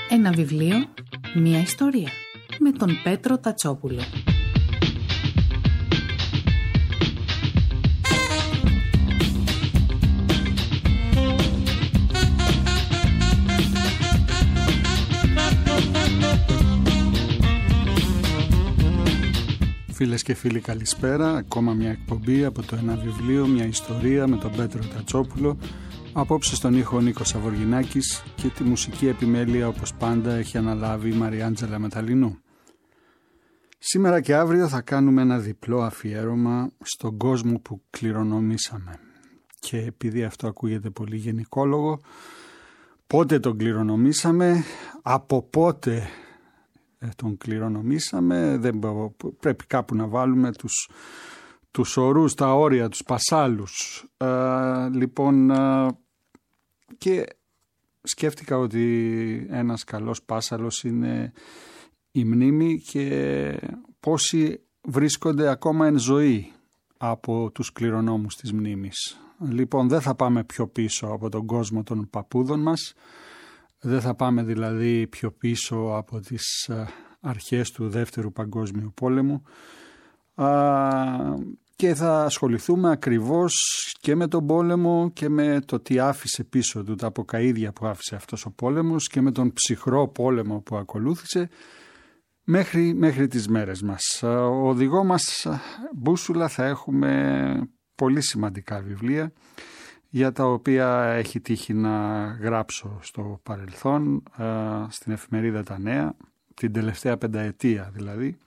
Ένα βιβλίο, μια ιστορία. Με τον Πέτρο Τατσόπουλο. Φίλες και φίλοι, καλησπέρα. Ακόμα μια εκπομπή από το Ένα βιβλίο, μια ιστορία με τον Πέτρο Τατσόπουλο. Απόψε στον ήχο Νίκος Σαβοργινάκης και τη μουσική επιμέλεια, όπως πάντα, έχει αναλάβει η Μαριάντζελα Μεταλλινού. Σήμερα και αύριο θα κάνουμε ένα διπλό αφιέρωμα στον κόσμο που κληρονομήσαμε. Και επειδή αυτό ακούγεται πολύ γενικόλογο, πότε τον κληρονομήσαμε, από πότε τον κληρονομήσαμε, πρέπει κάπου να βάλουμε τους ορούς, τα όρια, τους πασάλους. Και σκέφτηκα ότι ένας καλός πάσαλος είναι η μνήμη και πόσοι βρίσκονται ακόμα εν ζωή από τους κληρονόμους της μνήμης. Λοιπόν, δεν θα πάμε πιο πίσω από τον κόσμο των παππούδων μας, δεν θα πάμε δηλαδή πιο πίσω από τις αρχές του Δεύτερου Παγκόσμιου Πόλεμου και θα ασχοληθούμε ακριβώς και με τον πόλεμο και με το τι άφησε πίσω του, τα αποκαΐδια που άφησε αυτός ο πόλεμος και με τον ψυχρό πόλεμο που ακολούθησε μέχρι τις μέρες μας. Ο οδηγό μας μπούσουλα θα έχουμε πολύ σημαντικά βιβλία για τα οποία έχει τύχει να γράψω στο παρελθόν, στην εφημερίδα Τα Νέα, την τελευταία πενταετία δηλαδή,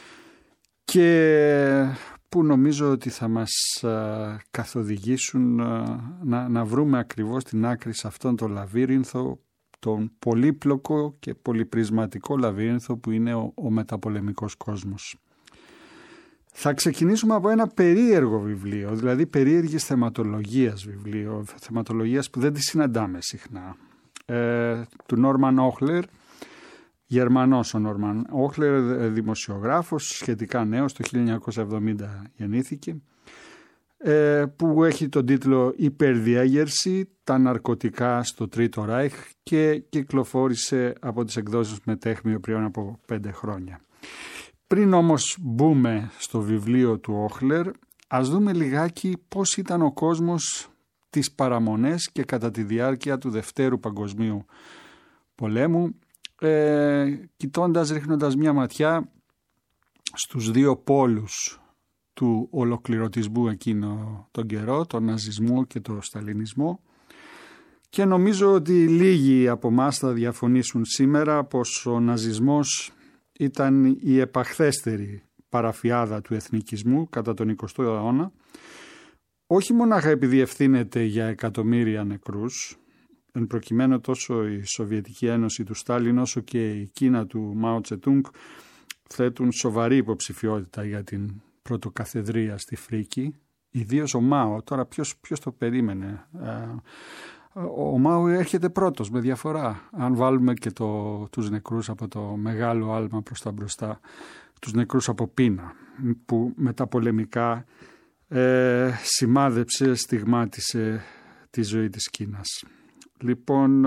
και που νομίζω ότι θα μας καθοδηγήσουν να βρούμε ακριβώς την άκρη σε αυτόν τον λαβύρινθο, τον πολύπλοκο και πολυπρισματικό λαβύρινθο που είναι ο μεταπολεμικός κόσμος. Θα ξεκινήσουμε από ένα περίεργο βιβλίο, δηλαδή περίεργης θεματολογίας βιβλίο, θεματολογίας που δεν τη συναντάμε συχνά, του Νόρμαν Όχλερ, Γερμανός ο Νόρμαν Όχλερ, δημοσιογράφος, σχετικά νέος, το 1970 γεννήθηκε, που έχει τον τίτλο «Υπερδιέγερση, τα ναρκωτικά στο Τρίτο Ράιχ» και κυκλοφόρησε από τις εκδόσεις Μετέχμιο πριν από 5 χρόνια. Πριν όμως μπούμε στο βιβλίο του Όχλερ, ας δούμε λιγάκι πώς ήταν ο κόσμος τις παραμονές και κατά τη διάρκεια του Δευτέρου Παγκοσμίου Πολέμου, ρίχνοντας μια ματιά στους δύο πόλους του ολοκληρωτισμού εκείνο τον καιρό, τον ναζισμό και τον σταλινισμό, και νομίζω ότι λίγοι από εμάς θα διαφωνήσουν σήμερα πως ο ναζισμός ήταν η επαχθέστερη παραφιάδα του εθνικισμού κατά τον 20ο αιώνα, όχι μονάχα επειδή ευθύνεται για εκατομμύρια νεκρούς, εν προκειμένου τόσο η Σοβιετική Ένωση του Στάλιν όσο και η Κίνα του Μάο Τσετούγκ θέτουν σοβαρή υποψηφιότητα για την πρωτοκαθεδρία στη Φρίκη, ιδίως ο Μάο. Τώρα ποιος το περίμενε? Ο Μάο έρχεται πρώτος με διαφορά, αν βάλουμε και τους νεκρούς από το μεγάλο άλμα προς τα μπροστά, τους νεκρούς από πείνα που μεταπολεμικά σημάδεψε, στιγμάτισε τη ζωή της Κίνας. Λοιπόν,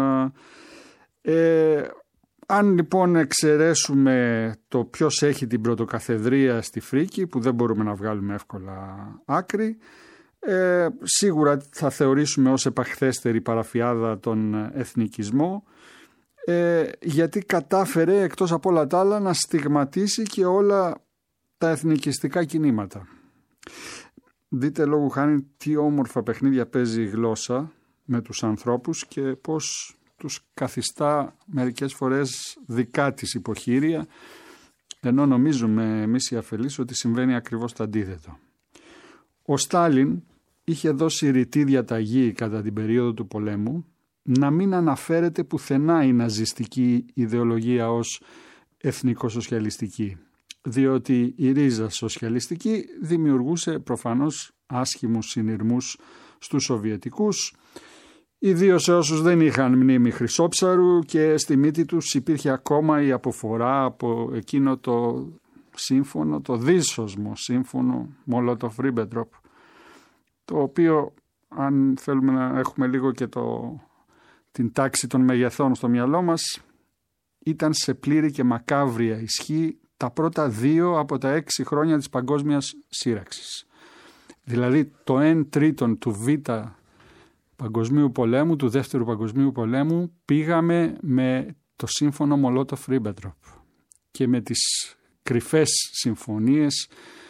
αν λοιπόν εξαιρέσουμε το ποιος έχει την πρωτοκαθεδρία στη Φρίκη, που δεν μπορούμε να βγάλουμε εύκολα άκρη, σίγουρα θα θεωρήσουμε ως επαχθέστερη παραφιάδα τον εθνικισμό, γιατί κατάφερε εκτός από όλα τα άλλα να στιγματίσει και όλα τα εθνικιστικά κινήματα. Δείτε λόγου χάρη τι όμορφα παιχνίδια παίζει η γλώσσα με τους ανθρώπους και πώς τους καθιστά μερικές φορές δικά της υποχείρια, ενώ νομίζουμε εμείς οι αφελείς ότι συμβαίνει ακριβώς το αντίθετο. Ο Στάλιν είχε δώσει ρητή διαταγή κατά την περίοδο του πολέμου να μην αναφέρεται πουθενά η ναζιστική ιδεολογία ως εθνικοσοσιαλιστική, διότι η ρίζα σοσιαλιστική δημιουργούσε προφανώς άσχημους συνειρμούς στους Σοβιετικούς, ιδίως σε όσους δεν είχαν μνήμη χρυσόψαρου, και στη μύτη τους υπήρχε ακόμα η αποφορά από εκείνο το σύμφωνο, το δύσοσμο σύμφωνο Μολότοφ-Ρίμπεντροπ, το οποίο, αν θέλουμε να έχουμε λίγο και την τάξη των μεγεθών στο μυαλό μας, ήταν σε πλήρη και μακάβρια ισχύ τα πρώτα 2 από τα 6 χρόνια της παγκόσμιας σύραξης. Δηλαδή το 1/3 του Β' Παγκοσμίου Πολέμου, του Δεύτερου Παγκοσμίου Πολέμου, πήγαμε με το σύμφωνο Μολότοφ-Ρίμπεντροπ και με τις κρυφές συμφωνίες,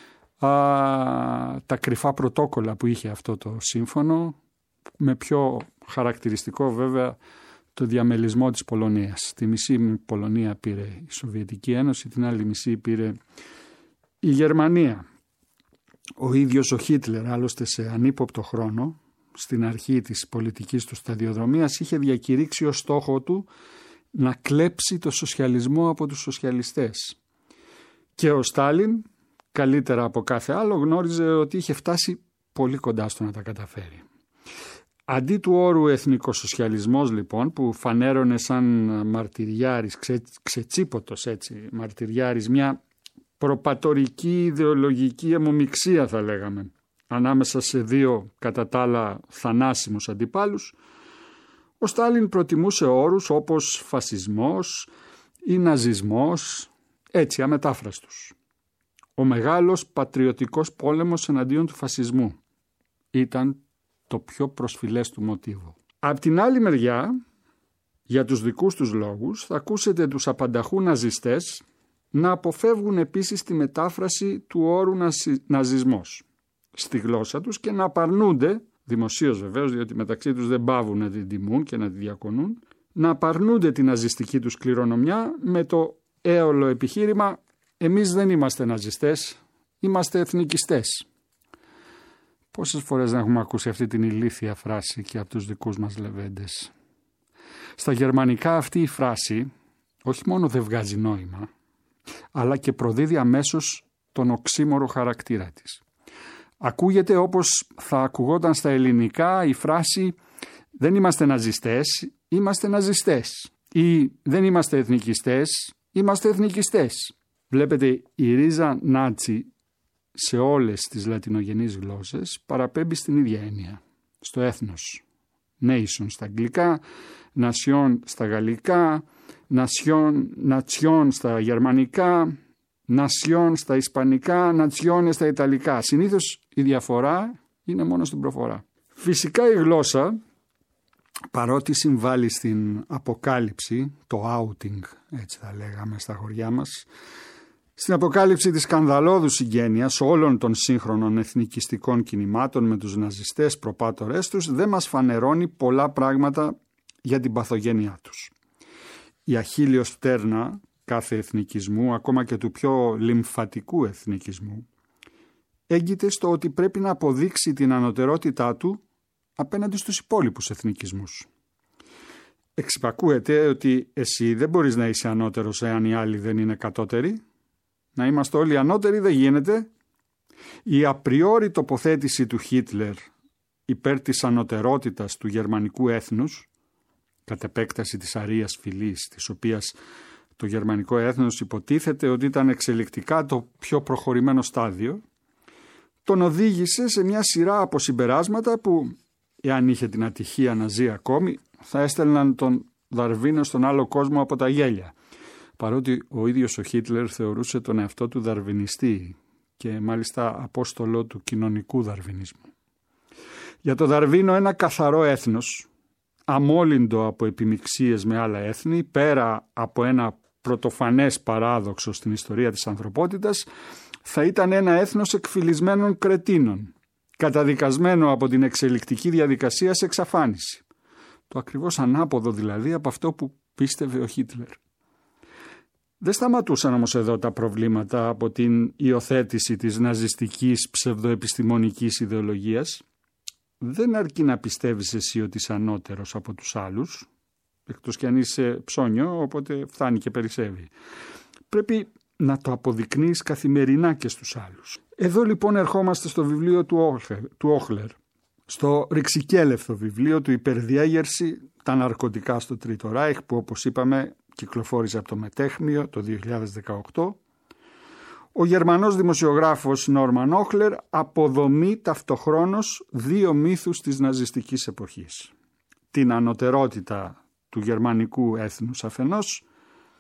τα κρυφά πρωτόκολλα που είχε αυτό το σύμφωνο, με πιο χαρακτηριστικό βέβαια το διαμελισμό της Πολωνίας. Τη μισή Πολωνία πήρε η Σοβιετική Ένωση, την άλλη μισή πήρε η Γερμανία. Ο ίδιος ο Χίτλερ, άλλωστε σε ανύποπτο χρόνο, στην αρχή της πολιτικής του σταδιοδρομίας, είχε διακηρύξει ως στόχο του να κλέψει το σοσιαλισμό από τους σοσιαλιστές. Και ο Στάλιν, καλύτερα από κάθε άλλο, γνώριζε ότι είχε φτάσει πολύ κοντά στο να τα καταφέρει. Αντί του όρου εθνικοσοσιαλισμός λοιπόν, που φανέρωνε σαν μαρτυριάρης, ξετσίποτος έτσι μαρτυριάρης, μια προπατορική ιδεολογική αιμομιξία θα λέγαμε, ανάμεσα σε 2 κατά τα άλλα θανάσιμους αντιπάλους, ο Στάλιν προτιμούσε όρους όπως φασισμός ή ναζισμός, έτσι αμετάφραστους. Ο μεγάλος πατριωτικός πόλεμος εναντίον του φασισμού ήταν το πιο προσφυλές του μοτίβο. Απ' την άλλη μεριά, για τους δικούς τους λόγους, θα ακούσετε τους απανταχού ναζιστές να αποφεύγουν επίσης τη μετάφραση του όρου ναζισμός στη γλώσσα τους και να απαρνούνται, δημοσίως βεβαίως, διότι μεταξύ τους δεν παύουν να την τιμούν και να τη διακονούν, να απαρνούνται την ναζιστική τους κληρονομιά με το έολο επιχείρημα «εμείς δεν είμαστε ναζιστές, είμαστε εθνικιστές». Πόσες φορές δεν έχουμε ακούσει αυτή την ηλίθια φράση και από τους δικούς μας λεβέντες. Στα γερμανικά αυτή η φράση όχι μόνο δεν βγάζει νόημα, αλλά και προδίδει αμέσως τον οξύμορο χαρακτήρα της. Ακούγεται όπως θα ακουγόταν στα ελληνικά η φράση «δεν είμαστε ναζιστές, είμαστε ναζιστές» ή «δεν είμαστε εθνικιστές, είμαστε εθνικιστές». Βλέπετε, η ρίζα νάτσι σε όλες τις λατινογενείς γλώσσες παραπέμπει στην ίδια έννοια, στο έθνος. Nation στα αγγλικά, nation στα γαλλικά, nation στα γερμανικά, nation στα ισπανικά, nazione στα ιταλικά. Συνήθως η διαφορά είναι μόνο στην προφορά. Φυσικά η γλώσσα, παρότι συμβάλλει στην αποκάλυψη, το outing, έτσι θα λέγαμε στα χωριά μας, στην αποκάλυψη της σκανδαλώδους συγγένειας όλων των σύγχρονων εθνικιστικών κινημάτων με τους ναζιστές προπάτορές τους, δεν μας φανερώνει πολλά πράγματα για την παθογένειά τους. Η αχίλιος πτέρνα κάθε εθνικισμού, ακόμα και του πιο λιμφατικού εθνικισμού, έγκυται στο ότι πρέπει να αποδείξει την ανωτερότητά του απέναντι στους υπόλοιπους εθνικισμούς. Εξυπακούεται ότι εσύ δεν μπορείς να είσαι ανώτερος εάν οι άλλοι δεν είναι κατώτεροι. Να είμαστε όλοι ανώτεροι δεν γίνεται. Η απριόρι τοποθέτηση του Χίτλερ υπέρ της ανωτερότητας του γερμανικού έθνους, κατ' επέκταση της αρείας φυλής, της οποίας το γερμανικό έθνος υποτίθεται ότι ήταν εξελικτικά το πιο προχωρημένο στάδιο, τον οδήγησε σε μια σειρά από συμπεράσματα που, εάν είχε την ατυχία να ζει ακόμη, θα έστελναν τον Δαρβίνο στον άλλο κόσμο από τα γέλια. Παρότι ο ίδιος ο Χίτλερ θεωρούσε τον εαυτό του δαρβινιστή και μάλιστα απόστολο του κοινωνικού δαρβινισμού. Για το Δαρβίνο ένα καθαρό έθνος, αμόλυντο από επιμιξίες με άλλα έθνη, πέρα από ένα πρωτοφανές παράδοξο στην ιστορία της ανθρωπότητας, θα ήταν ένα έθνος εκφυλισμένων κρετίνων, καταδικασμένο από την εξελικτική διαδικασία σε εξαφάνιση. Το ακριβώς ανάποδο δηλαδή από αυτό που πίστευε ο Χίτλερ. Δεν σταματούσαν όμως εδώ τα προβλήματα από την υιοθέτηση της ναζιστικής ψευδοεπιστημονικής ιδεολογίας. Δεν αρκεί να πιστεύεις εσύ ότι είσαι ανώτερος από τους άλλους, εκτός κι αν είσαι ψώνιο, οπότε φτάνει και περισσεύει. Πρέπει να το αποδεικνύεις καθημερινά και στους άλλους. Εδώ λοιπόν ερχόμαστε στο βιβλίο του Όχλερ, στο ρηξικέλευθο βιβλίο του «Υπερδιέγερση, τα ναρκωτικά στο Τρίτο Ράιχ», που όπως είπαμε κυκλοφόρησε από το Μετέχμιο το 2018. Ο Γερμανός δημοσιογράφος Νόρμαν Όχλερ αποδομεί ταυτοχρόνως 2 μύθους της ναζιστικής εποχής. Την ανωτερότητα του γερμανικού έθνους αφενός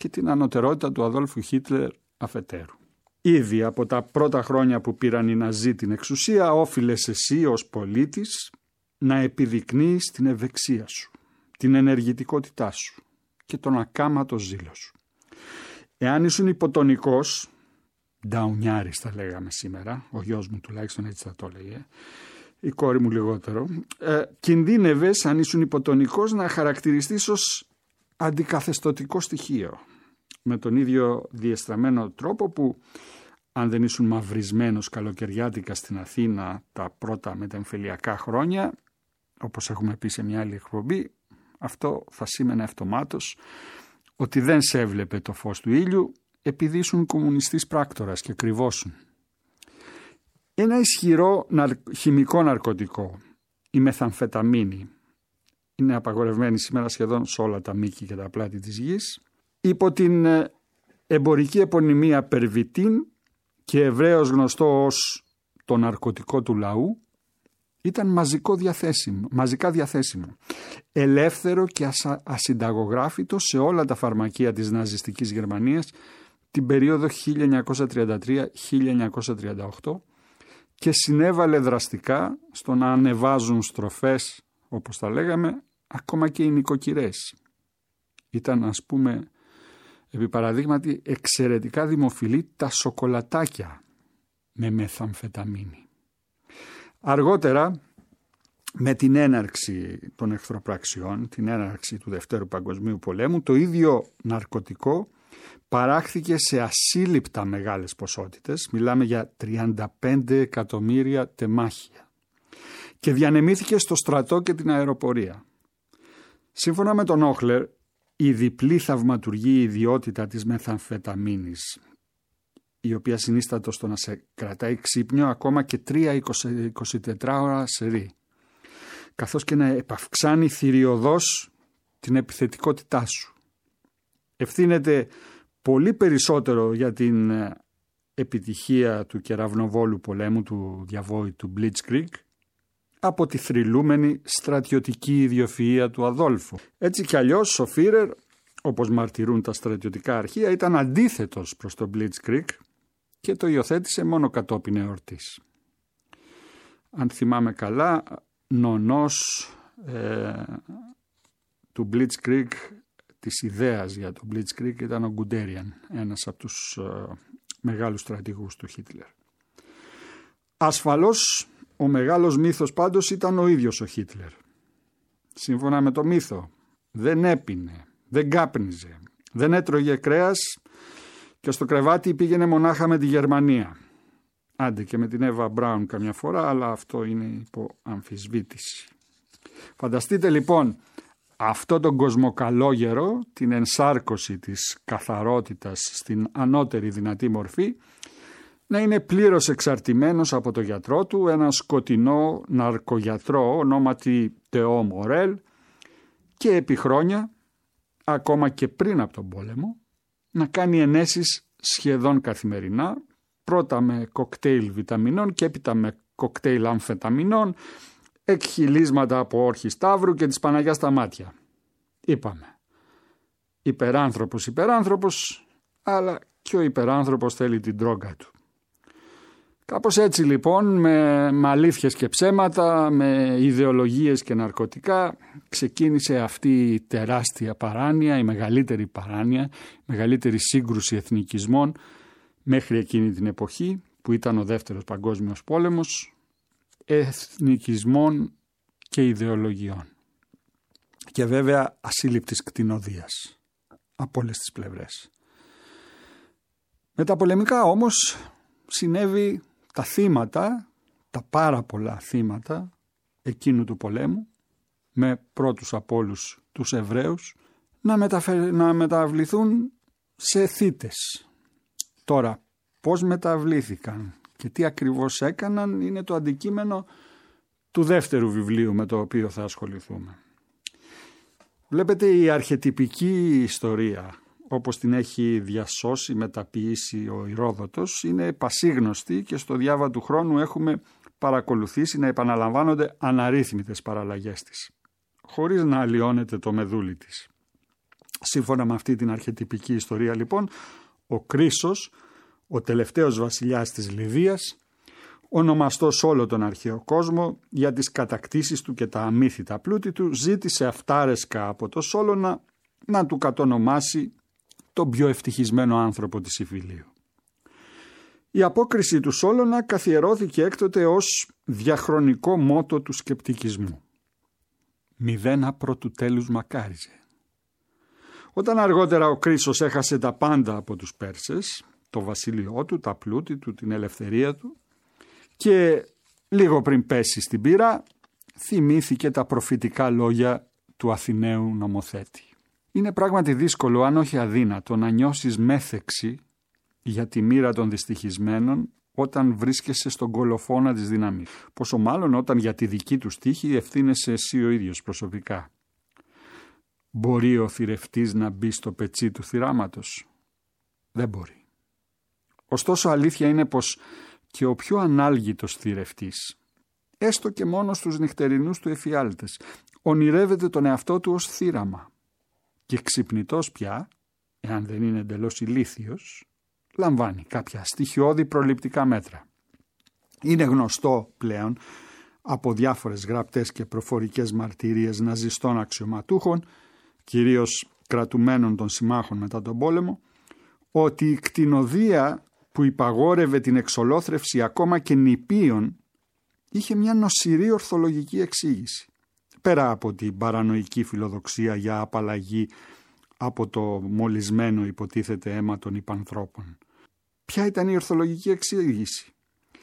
και την ανωτερότητα του Αδόλφου Χίτλερ αφετέρου. Ήδη από τα πρώτα χρόνια που πήραν οι Ναζί την εξουσία, όφιλες εσύ ως πολίτης να επιδεικνύεις την ευεξία σου, την ενεργητικότητά σου και τον ακάματο ζήλο σου. Εάν ήσουν υποτονικός, νταουνιάρης θα λέγαμε σήμερα, ο γιος μου τουλάχιστον έτσι θα το έλεγε, η κόρη μου λιγότερο, κινδύνευες αν ήσουν υποτονικός να χαρακτηριστείς ως αντικαθεστωτικό στοιχείο, με τον ίδιο διεστραμμένο τρόπο που αν δεν ήσουν μαυρισμένος καλοκαιριάτικα στην Αθήνα τα πρώτα μετεμφυλιακά χρόνια, όπως έχουμε πει σε μια άλλη εκπομπή, αυτό θα σήμαινε αυτομάτως ότι δεν σε έβλεπε το φως του ήλιου επειδή ήσουν κομμουνιστής πράκτορας και κρυβόσουν. Ένα ισχυρό χημικό ναρκωτικό, η μεθαμφεταμίνη, είναι απαγορευμένη σήμερα σχεδόν σε όλα τα μήκη και τα πλάτη της γης, υπό την εμπορική επωνυμία Περβιτίν και ευρέως γνωστό ως το ναρκωτικό του λαού, ήταν μαζικά διαθέσιμο, ελεύθερο και ασυνταγογράφητο σε όλα τα φαρμακεία της ναζιστικής Γερμανίας την περίοδο 1933-1938 και συνέβαλε δραστικά στο να ανεβάζουν στροφές, όπως τα λέγαμε, ακόμα και οι νοικοκυρές. Ήταν, ας πούμε, επί παραδείγματι, εξαιρετικά δημοφιλή τα σοκολατάκια με μεθαμφεταμίνη. Αργότερα, με την έναρξη των εχθροπραξιών, την έναρξη του Δευτέρου Παγκοσμίου Πολέμου, το ίδιο ναρκωτικό παράχθηκε σε ασύλληπτα μεγάλες ποσότητες, μιλάμε για 35 εκατομμύρια τεμάχια, και διανεμήθηκε στο στρατό και την αεροπορία. Σύμφωνα με τον Όχλερ, η διπλή θαυματουργή ιδιότητα της μεθαμφεταμίνης, η οποία συνίστατο στο να σε κρατάει ξύπνιο ακόμα και 3-24 ώρα σερί, καθώς και να επαυξάνει θηριωδώς την επιθετικότητά σου. Ευθύνεται πολύ περισσότερο για την επιτυχία του κεραυνοβόλου πολέμου του διαβόητου Blitzkrieg από τη θρυλούμενη στρατιωτική ιδιοφυΐα του Αδόλφου. Έτσι κι αλλιώς ο Φίρερ, όπως μαρτυρούν τα στρατιωτικά αρχεία, ήταν αντίθετος προς το Blitzkrieg και το υιοθέτησε μόνο κατόπιν εορτής. Αν θυμάμαι καλά, νονός του Blitzkrieg, της ιδέας για το Blitzkrieg, ήταν ο Γκουντέριαν, ένας από τους μεγάλους στρατηγούς του Χίτλερ. Ασφαλώς ο μεγάλος μύθος πάντως ήταν ο ίδιος ο Χίτλερ. Σύμφωνα με το μύθο, δεν έπινε, δεν κάπνιζε, δεν έτρωγε κρέας και στο κρεβάτι πήγαινε μονάχα με τη Γερμανία. Άντε και με την Εύα Μπράουν καμιά φορά, αλλά αυτό είναι υπό αμφισβήτηση. Φανταστείτε λοιπόν αυτό τον κοσμοκαλόγερο, την ενσάρκωση της καθαρότητας στην ανώτερη δυνατή μορφή, να είναι πλήρως εξαρτημένος από το γιατρό του, ένα σκοτεινό ναρκογιατρό ονόματι Τεό Μορέλ, και επί χρόνια, ακόμα και πριν από τον πόλεμο, να κάνει ενέσεις σχεδόν καθημερινά, πρώτα με κοκτέιλ βιταμινών και έπειτα με κοκτέιλ αμφεταμινών, εκχυλίσματα από όρχη σταύρου και της Παναγιάς στα μάτια. Είπαμε, υπεράνθρωπος, αλλά και ο υπεράνθρωπος θέλει την τρόγκα του. Κάπως έτσι λοιπόν, με αλήθειες και ψέματα, με ιδεολογίες και ναρκωτικά, ξεκίνησε αυτή η τεράστια παράνοια, η μεγαλύτερη παράνοια, η μεγαλύτερη σύγκρουση εθνικισμών μέχρι εκείνη την εποχή, που ήταν ο Δεύτερος Παγκόσμιος Πόλεμος, εθνικισμών και ιδεολογιών. Και βέβαια ασύλληπτης κτηνοδίας από όλες τις πλευρές. Με τα πολεμικά όμως συνέβη τα θύματα, τα πάρα πολλά θύματα εκείνου του πολέμου, με πρώτους από όλους τους Εβραίους, να μεταβληθούν σε θύτες. Τώρα, πώς μεταβλήθηκαν και τι ακριβώς έκαναν είναι το αντικείμενο του δεύτερου βιβλίου με το οποίο θα ασχοληθούμε. Βλέπετε, η αρχετυπική ιστορία, όπως την έχει διασώσει, μεταποιήσει ο Ηρόδοτος, είναι πασίγνωστη και στο διάβα του χρόνου έχουμε παρακολουθήσει να επαναλαμβάνονται αναρρύθμιτες παραλλαγές της, χωρίς να αλλοιώνεται το μεδούλι της. Σύμφωνα με αυτή την αρχετυπική ιστορία λοιπόν, ο Κρίσος, ο τελευταίος βασιλιάς της Λιδίας, ονομαστός όλο τον αρχαίο κόσμο για τις κατακτήσεις του και τα αμύθιτα πλούτη του, ζήτησε αυτάρεσκα από το Σόλωνα να του κατονομάσει τον πιο ευτυχισμένο άνθρωπο της Ιφιλίου. Η απόκριση του Σόλωνα καθιερώθηκε έκτοτε ως διαχρονικό μότο του σκεπτικισμού. «Μηδένα προ του τέλους μακάριζε». Όταν αργότερα ο Κρίσος έχασε τα πάντα από τους Πέρσες, το βασίλειό του, τα πλούτη του, την ελευθερία του, και λίγο πριν πέσει στην πύρα θυμήθηκε τα προφητικά λόγια του Αθηναίου νομοθέτη. Είναι πράγματι δύσκολο, αν όχι αδύνατο, να νιώσεις μέθεξη για τη μοίρα των δυστυχισμένων όταν βρίσκεσαι στον κολοφόνα της δύναμης. Πόσο μάλλον όταν για τη δική του τύχη ευθύνεσαι εσύ ο ίδιος προσωπικά. Μπορεί ο θηρευτής να μπει στο πετσί του θυράματος? Δεν μπορεί. Ωστόσο αλήθεια είναι πως και ο πιο ανάλγητος θηρευτής, έστω και μόνο στους νυχτερινούς του εφιάλτες, ονειρεύεται τον εαυτό του ως θύραμα. Και ξυπνητός πια, εάν δεν είναι εντελώς ηλίθιος, λαμβάνει κάποια στοιχειώδη προληπτικά μέτρα. Είναι γνωστό πλέον από διάφορες γραπτές και προφορικές μαρτυρίες ναζιστών αξιωματούχων, κυρίως κρατουμένων των συμμάχων μετά τον πόλεμο, ότι η κτηνοδεία που υπαγόρευε την εξολόθρευση ακόμα και νηπίων είχε μια νοσηρή ορθολογική εξήγηση, πέρα από την παρανοϊκή φιλοδοξία για απαλλαγή από το μολυσμένο υποτίθεται αίμα των υπανθρώπων. Ποια ήταν η ορθολογική εξήγηση?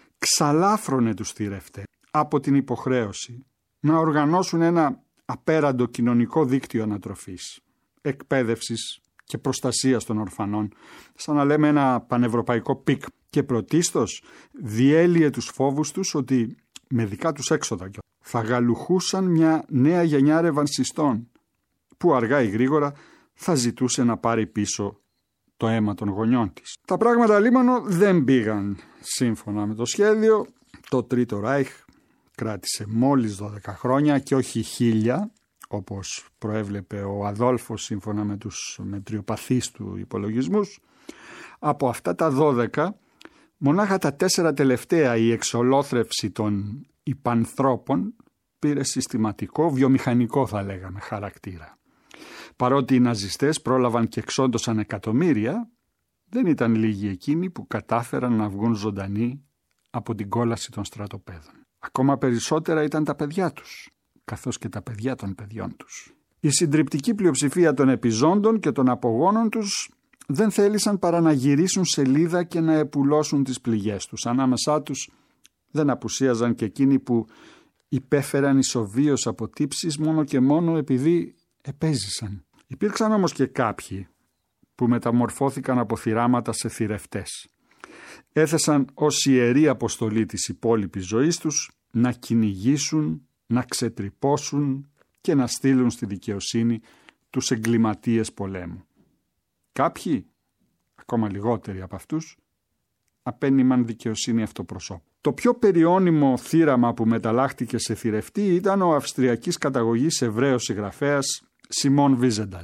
Ξαλάφρωνε τους θηρευτές από την υποχρέωση να οργανώσουν ένα απέραντο κοινωνικό δίκτυο ανατροφής, εκπαίδευσης και προστασίας των ορφανών, σαν να λέμε ένα πανευρωπαϊκό πικ, και πρωτίστως διέλυε τους φόβους τους ότι με δικά τους έξοδα θα γαλουχούσαν μια νέα γενιά ρεβανσιστών που αργά ή γρήγορα θα ζητούσε να πάρει πίσω το αίμα των γονιών της. Τα πράγματα λίμωνο δεν πήγαν σύμφωνα με το σχέδιο. Το Τρίτο Ράιχ κράτησε μόλις 12 χρόνια και όχι 1000, όπως προέβλεπε ο Αδόλφος σύμφωνα με τους μετριοπαθείς του υπολογισμούς. Από αυτά τα 12, μονάχα τα 4 τελευταία η εξολόθρευση των υπανθρώπων πήρε συστηματικό, βιομηχανικό θα λέγαμε χαρακτήρα. Παρότι οι ναζιστές πρόλαβαν και εξόντωσαν εκατομμύρια, δεν ήταν λίγοι εκείνοι που κατάφεραν να βγουν ζωντανοί από την κόλαση των στρατοπέδων. Ακόμα περισσότερα ήταν τα παιδιά τους, καθώς και τα παιδιά των παιδιών τους. Η συντριπτική πλειοψηφία των επιζώντων και των απογόνων τους δεν θέλησαν παρά να γυρίσουν σελίδα και να επουλώσουν τις πληγές τους. Ανάμεσά τους δεν απουσίαζαν και εκείνοι που υπέφεραν ισοβίως από τύψεις μόνο και μόνο επειδή επέζησαν. Υπήρξαν όμως και κάποιοι που μεταμορφώθηκαν από θυράματα σε θηρευτές. Έθεσαν ως ιερή αποστολή της υπόλοιπης ζωής τους να κυνηγήσουν, να ξετρυπώσουν και να στείλουν στη δικαιοσύνη τους εγκληματίες πολέμου. Κάποιοι, ακόμα λιγότεροι από αυτούς, απένιμαν δικαιοσύνη αυτοπροσώπου. Το πιο περιώνυμο θύραμα που μεταλλάχτηκε σε θηρευτή ήταν ο αυστριακής καταγωγής Εβραίος συγγραφέας Σιμών Βίζενταλ.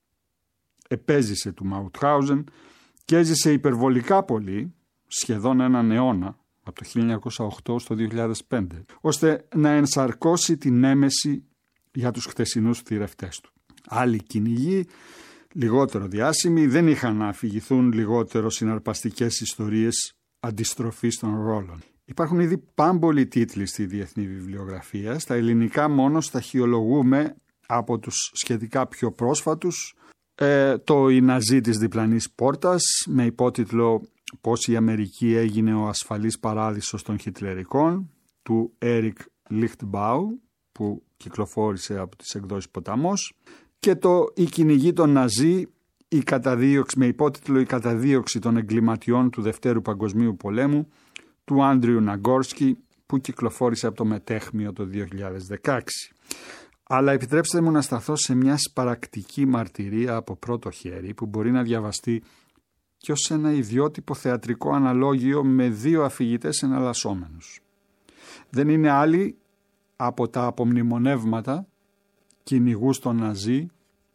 Επέζησε του Μαουτχάουζεν και έζησε υπερβολικά πολύ, σχεδόν έναν αιώνα, από το 1908 στο 2005, ώστε να ενσαρκώσει την έμεση για τους χθεσινούς θηρευτές του. Άλλοι κυνηγοί, λιγότερο διάσημοι, δεν είχαν να αφηγηθούν λιγότερο συναρπαστικές ιστορίες αντιστροφής των ρόλων. Υπάρχουν ήδη πάμπολοι τίτλοι στη διεθνή βιβλιογραφία. Στα ελληνικά μόνο σταχυολογούμε από τους σχετικά πιο πρόσφατους το «Οι Ναζί της διπλανής πόρτας» με υπότιτλο «Πώς η Αμερική έγινε ο ασφαλής παράδεισος των Χιτλερικών» του Έρικ Λιχτμπάου, που κυκλοφόρησε από τις εκδόσεις Ποταμός, και το «Η κυνηγή των Ναζί», με υπότιτλο «Η καταδίωξη των εγκληματιών του Δευτέρου Παγκοσμίου Πολέμου» του Άντριου Ναγκόρσκι, που κυκλοφόρησε από το Μετέχμιο το 2016. Αλλά επιτρέψτε μου να σταθώ σε μια σπαρακτική μαρτυρία από πρώτο χέρι που μπορεί να διαβαστεί και ως ένα ιδιότυπο θεατρικό αναλόγιο με 2 αφηγητές εναλλασσόμενους. Δεν είναι άλλοι από τα απομνημονεύματα κυνηγούς των Ναζί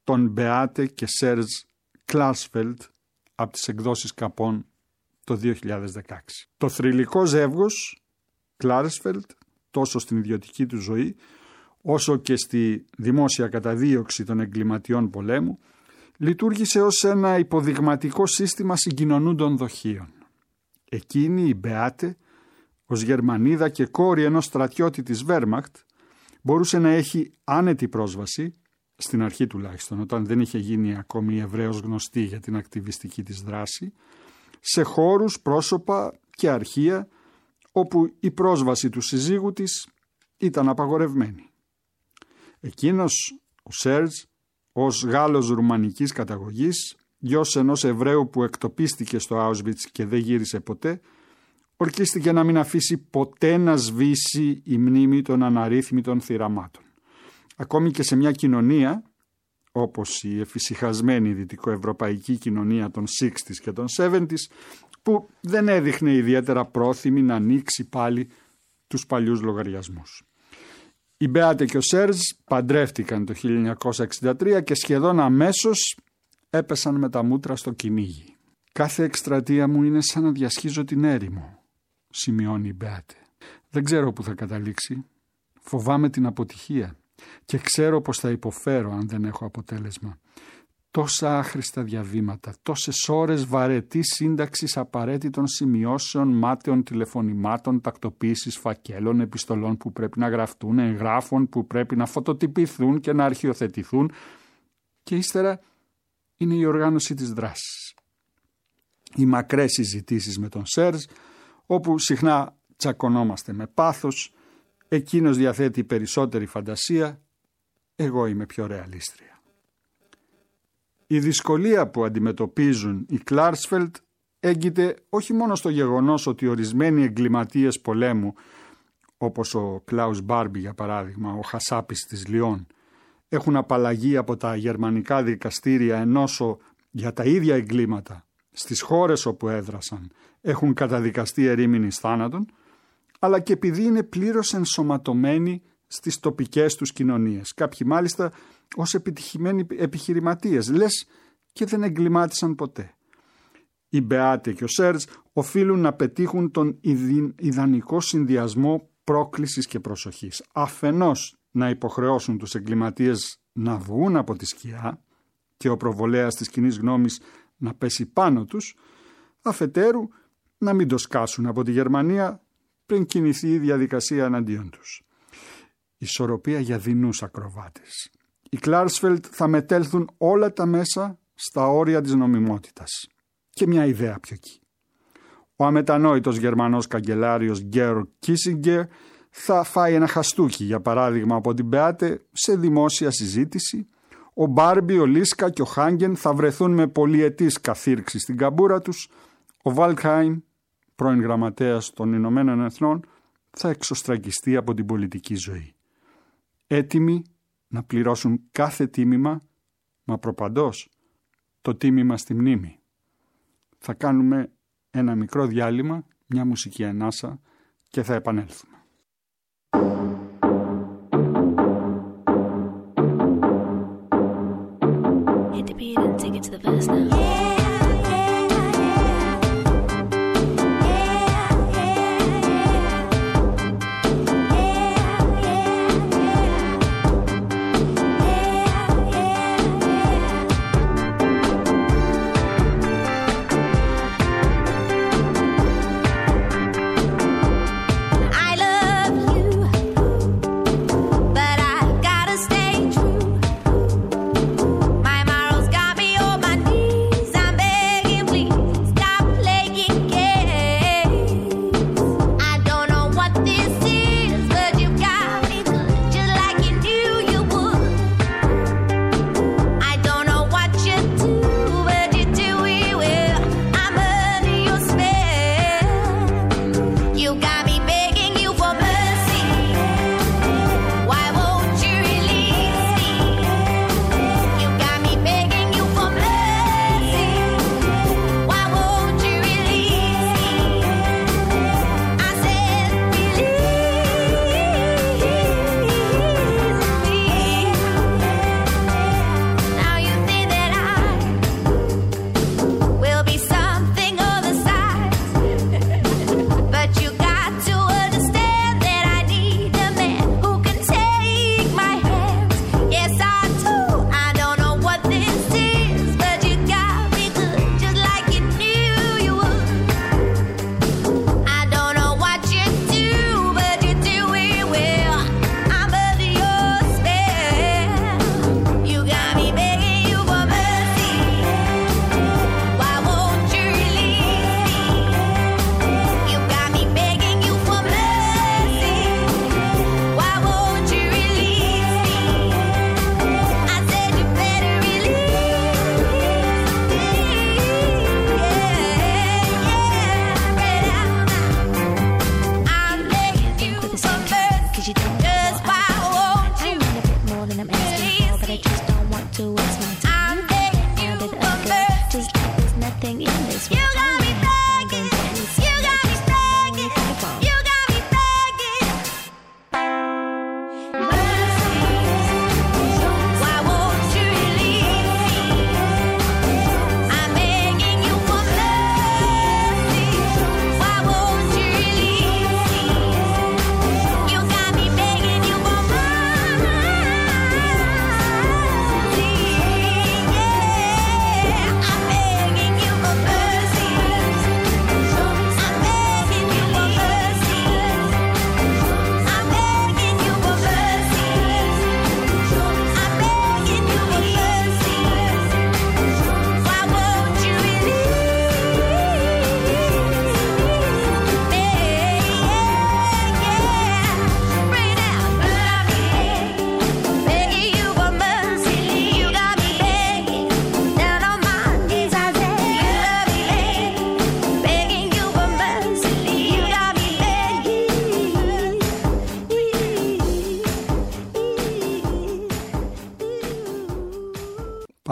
των Μπεάτε και Σέρζ Κλάρσφελτ από τις εκδόσεις Καπών το 2016. Το θρυλικό ζεύγος Κλάρσφελτ, τόσο στην ιδιωτική του ζωή όσο και στη δημόσια καταδίωξη των εγκληματιών πολέμου, λειτουργήσε ως ένα υποδειγματικό σύστημα συγκοινωνούντων δοχείων. Εκείνη η Μπεάτε, ως Γερμανίδα και κόρη ενός στρατιώτη της Βέρμαχτ, μπορούσε να έχει άνετη πρόσβαση, στην αρχή τουλάχιστον, όταν δεν είχε γίνει ακόμη ευρέως γνωστή για την ακτιβιστική της δράση, σε χώρους, πρόσωπα και αρχεία όπου η πρόσβαση του συζύγου της ήταν απαγορευμένη. Εκείνος, ο Σέρζ, ως Γάλλος ρουμανικής καταγωγής, γιος ενός Εβραίου που εκτοπίστηκε στο Auschwitz και δεν γύρισε ποτέ, ορκίστηκε να μην αφήσει ποτέ να σβήσει η μνήμη των αναρρύθμιτων θυραμάτων. Ακόμη και σε μια κοινωνία, όπως η εφησυχασμένη δυτικοευρωπαϊκή κοινωνία των 60s και των 70s, που δεν έδειχνε ιδιαίτερα πρόθυμη να ανοίξει πάλι τους παλιούς λογαριασμούς. Οι Μπεάτε και ο Σέρζ παντρεύτηκαν το 1963 και σχεδόν αμέσως έπεσαν με τα μούτρα στο κυνήγι. «Κάθε εκστρατεία μου είναι σαν να διασχίζω την έρημο», σημειώνει η Μπεάτε. «Δεν ξέρω που θα καταλήξει. Φοβάμαι την αποτυχία και ξέρω πως θα υποφέρω αν δεν έχω αποτέλεσμα. Τόσα άχρηστα διαβήματα, τόσες ώρες βαρετής σύνταξης απαραίτητων σημειώσεων, μάταιων τηλεφωνημάτων, τακτοποίησης φακέλων, επιστολών που πρέπει να γραφτούν, εγγράφων που πρέπει να φωτοτυπηθούν και να αρχιοθετηθούν, και ύστερα είναι η οργάνωση της δράσης. Οι μακρές συζητήσεις με τον Σέρζ, όπου συχνά τσακωνόμαστε με πάθος, εκείνος διαθέτει περισσότερη φαντασία, εγώ είμαι πιο ρεαλίστρια. Η δυσκολία που αντιμετωπίζουν οι Κλάρσφελτ έγκυται όχι μόνο στο γεγονός ότι ορισμένοι εγκληματίες πολέμου, όπως ο Κλάους Μπάρμπι για παράδειγμα, ο Χασάπης της Λιών, έχουν απαλλαγεί από τα γερμανικά δικαστήρια, ενώσο για τα ίδια εγκλήματα στις χώρες όπου έδρασαν έχουν καταδικαστεί ερήμηνης θάνατον, αλλά και επειδή είναι πλήρως ενσωματωμένοι στις τοπικές τους κοινωνίες. Κάποιοι μάλιστα ως επιτυχημένοι επιχειρηματίες, λες και δεν εγκλημάτισαν ποτέ. Οι Μπεάτε και ο Σέρζ οφείλουν να πετύχουν τον ιδανικό συνδυασμό πρόκλησης και προσοχής. Αφενός να υποχρεώσουν τους εγκληματίες να βγουν από τη σκιά και ο προβολέας της κοινής γνώμης να πέσει πάνω τους, αφετέρου να μην το σκάσουν από τη Γερμανία πριν κινηθεί η διαδικασία εναντίον τους. Ισορροπία για δεινούς ακροβάτες. Οι Κλάρσφελτ θα μετέλθουν όλα τα μέσα στα όρια της νομιμότητας. Και μια ιδέα πιο εκεί. Ο αμετανόητος Γερμανός καγκελάριος Γκέροκ Κίσιγκερ θα φάει ένα χαστούκι, για παράδειγμα, από την Μπεάτε σε δημόσια συζήτηση. Ο Μπάρμπι, ο Λίσκα και ο Χάγκεν θα βρεθούν με πολυετής καθήρξη στην καμπούρα τους. Ο Βαλκχάιν, πρώην γραμματέας των Ηνωμένων Εθνών, θα εξωστραγγιστεί από την πολιτική ζωή. Έτοιμοι να πληρώσουν κάθε τίμημα, μα προπαντός το τίμημα στη μνήμη. Θα κάνουμε ένα μικρό διάλειμμα, μια μουσική ανάσα και θα επανέλθουμε. My morals got me on my knees. I'm begging.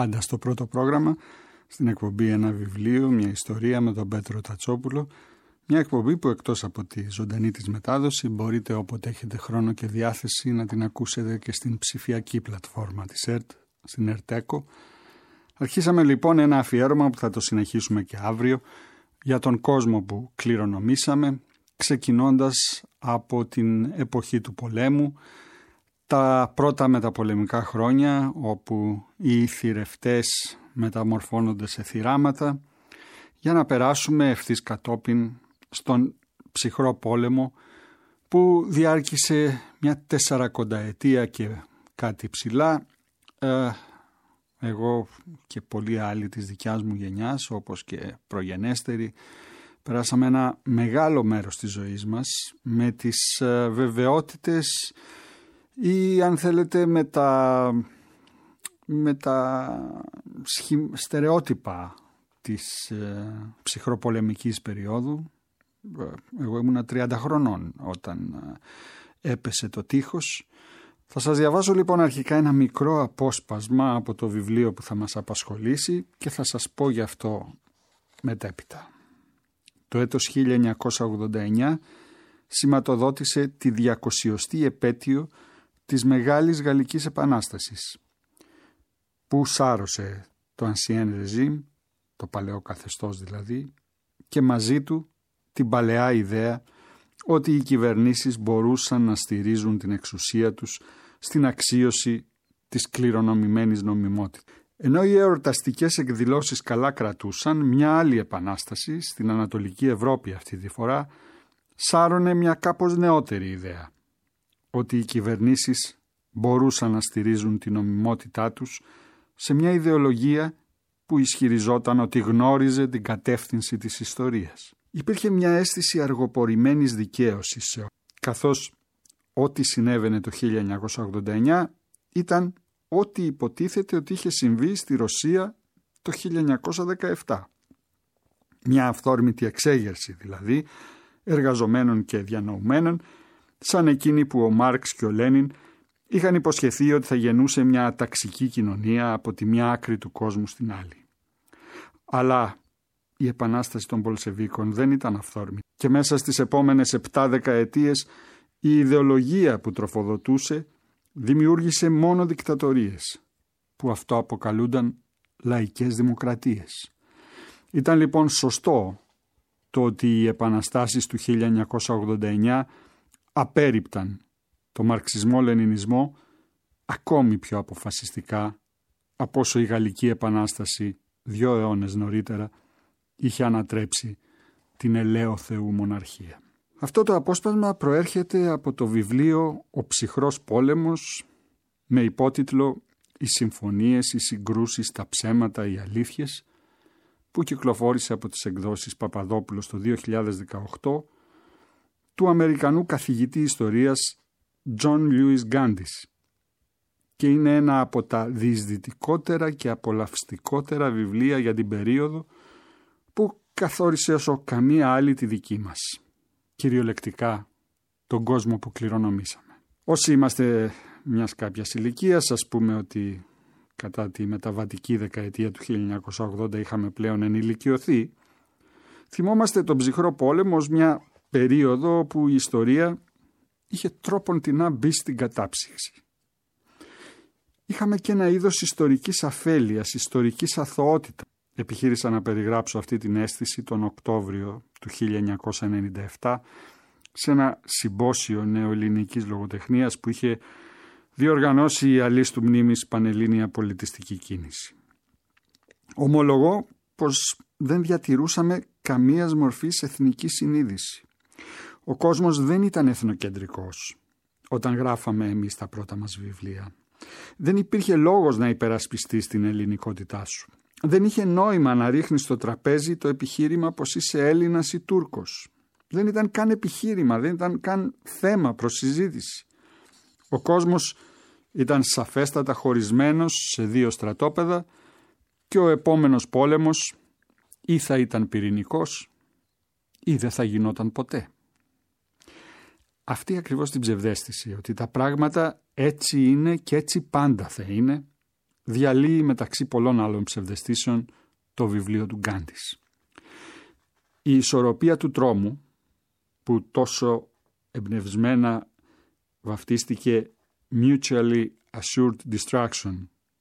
πάντα στο πρώτο πρόγραμμα, στην εκπομπή «Ένα βιβλίο, μια ιστορία» με τον Πέτρο Τατσόπουλο. Μια εκπομπή που εκτός από τη ζωντανή της μετάδοση μπορείτε όποτε έχετε χρόνο και διάθεση να την ακούσετε και στην ψηφιακή πλατφόρμα της ΕΡΤ, στην ΕΡΤΕΚΟ. Αρχίσαμε λοιπόν ένα αφιέρωμα που θα το συνεχίσουμε και αύριο για τον κόσμο που κληρονομήσαμε, ξεκινώντας από την εποχή του πολέμου, τα πρώτα μεταπολεμικά χρόνια όπου οι θηρευτές μεταμορφώνονται σε θηράματα, για να περάσουμε ευθύς κατόπιν στον ψυχρό πόλεμο που διάρκησε μια 40 ετία και κάτι ψηλά. Εγώ και πολλοί άλλοι της δικιάς μου γενιάς, όπως και προγενέστεροι, περάσαμε ένα μεγάλο μέρος της ζωής μας με τις βεβαιότητες ή αν θέλετε με τα στερεότυπα της ψυχροπολεμικής περίοδου. Εγώ ήμουνα 30 χρονών όταν έπεσε το τείχος. Θα σας διαβάσω λοιπόν αρχικά ένα μικρό απόσπασμα από το βιβλίο που θα μας απασχολήσει και θα σας πω γι' αυτό μετέπειτα. Το έτος 1989 σηματοδότησε τη 200η επέτειο της Μεγάλης Γαλλικής Επανάστασης, που σάρωσε το Ancien Régime, το παλαιό καθεστώς δηλαδή, και μαζί του την παλαιά ιδέα ότι οι κυβερνήσεις μπορούσαν να στηρίζουν την εξουσία τους στην αξίωση της κληρονομημένης νομιμότητας. Ενώ οι εορταστικές εκδηλώσεις καλά κρατούσαν, μια άλλη επανάσταση στην Ανατολική Ευρώπη αυτή τη φορά σάρωνε μια κάπως νεότερη ιδέα, ότι οι κυβερνήσεις μπορούσαν να στηρίζουν την νομιμότητά τους σε μια ιδεολογία που ισχυριζόταν ότι γνώριζε την κατεύθυνση της ιστορίας. Υπήρχε μια αίσθηση αργοπορημένης δικαίωσης, καθώς ό,τι συνέβαινε το 1989 ήταν ό,τι υποτίθεται ότι είχε συμβεί στη Ρωσία το 1917. Μια αυθόρμητη εξέγερση δηλαδή εργαζομένων και διανοουμένων, σαν εκείνη που ο Μάρξ και ο Λένιν είχαν υποσχεθεί ότι θα γεννούσε μια ταξική κοινωνία από τη μια άκρη του κόσμου στην άλλη. Αλλά η επανάσταση των Πολσεβίκων δεν ήταν αυθόρμητη και μέσα στις επόμενες 7 δεκαετίες η ιδεολογία που τροφοδοτούσε δημιούργησε μόνο δικτατορίες, που αυτό αποκαλούνταν λαϊκές δημοκρατίες. Ήταν λοιπόν σωστό το ότι οι επαναστάσεις του 1989 απέρριπταν το μαρξισμό-λενινισμό ακόμη πιο αποφασιστικά από όσο η Γαλλική Επανάσταση 2 αιώνες νωρίτερα είχε ανατρέψει την ελαίο Θεού μοναρχία. Αυτό το απόσπασμα προέρχεται από το βιβλίο «Ο ψυχρός πόλεμος» με υπότιτλο «Οι συμφωνίες, οι συγκρούσεις, τα ψέματα, οι αλήθειες», που κυκλοφόρησε από τις εκδόσεις Παπαδόπουλος το 2018 του Αμερικανού καθηγητή ιστορίας John Lewis Gandis, και είναι ένα από τα διεισδυτικότερα και απολαυστικότερα βιβλία για την περίοδο που καθόρισε όσο καμία άλλη τη δική μας, κυριολεκτικά τον κόσμο που κληρονομήσαμε. Όσοι είμαστε μιας κάποιας ηλικίας, ας πούμε ότι κατά τη μεταβατική δεκαετία του 1980 είχαμε πλέον ενηλικιωθεί, θυμόμαστε τον ψυχρό πόλεμο ως μια περίοδο που η ιστορία είχε τρόπον να μπει στην κατάψυξη. Είχαμε και ένα είδος ιστορικής αφέλειας, ιστορικής αθωότητας. Επιχείρησα να περιγράψω αυτή την αίσθηση τον Οκτώβριο του 1997 σε ένα συμπόσιο νεοελληνικής λογοτεχνίας που είχε διοργανώσει η Αλίστου Μνήμης Πανελλήνια Πολιτιστική Κίνηση. Ομολογώ πως δεν διατηρούσαμε καμίας μορφής εθνική συνείδηση. Ο κόσμος δεν ήταν εθνοκεντρικός όταν γράφαμε εμείς τα πρώτα μας βιβλία. Δεν υπήρχε λόγος να υπερασπιστείς την ελληνικότητά σου. Δεν είχε νόημα να ρίχνεις στο τραπέζι το επιχείρημα πως είσαι Έλληνας ή Τούρκος. Δεν ήταν καν επιχείρημα, δεν ήταν καν θέμα προς συζήτηση. Ο κόσμος ήταν σαφέστατα χωρισμένος σε 2 στρατόπεδα και ο επόμενος πόλεμος ή θα ήταν πυρηνικός ή δεν θα γινόταν ποτέ. Αυτή ακριβώς την ψευδαίσθηση ότι τα πράγματα έτσι είναι και έτσι πάντα θα είναι, διαλύει μεταξύ πολλών άλλων ψευδαισθήσεων το βιβλίο του Γκάντης. Η ισορροπία του τρόμου, που τόσο εμπνευσμένα βαφτίστηκε Mutually Assured Destruction,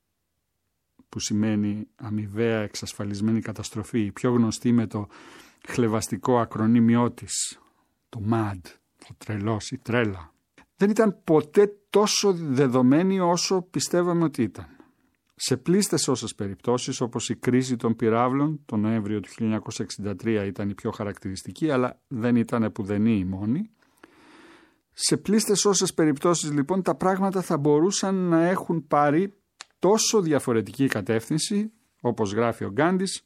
που σημαίνει αμοιβαία εξασφαλισμένη καταστροφή, πιο γνωστή με το χλευαστικό ακρονίμιό της, το MAD, το τρελός, η τρέλα, δεν ήταν ποτέ τόσο δεδομένη όσο πιστεύαμε ότι ήταν. Σε πλήστες όσες περιπτώσεις, όπως η κρίση των πυράβλων τον Νοέμβριο του 1963 ήταν η πιο χαρακτηριστική, αλλά δεν ήταν επουδενή η μόνη. Σε πλήστες όσες περιπτώσεις λοιπόν τα πράγματα θα μπορούσαν να έχουν πάρει τόσο διαφορετική κατεύθυνση, όπως γράφει ο Γκάντης,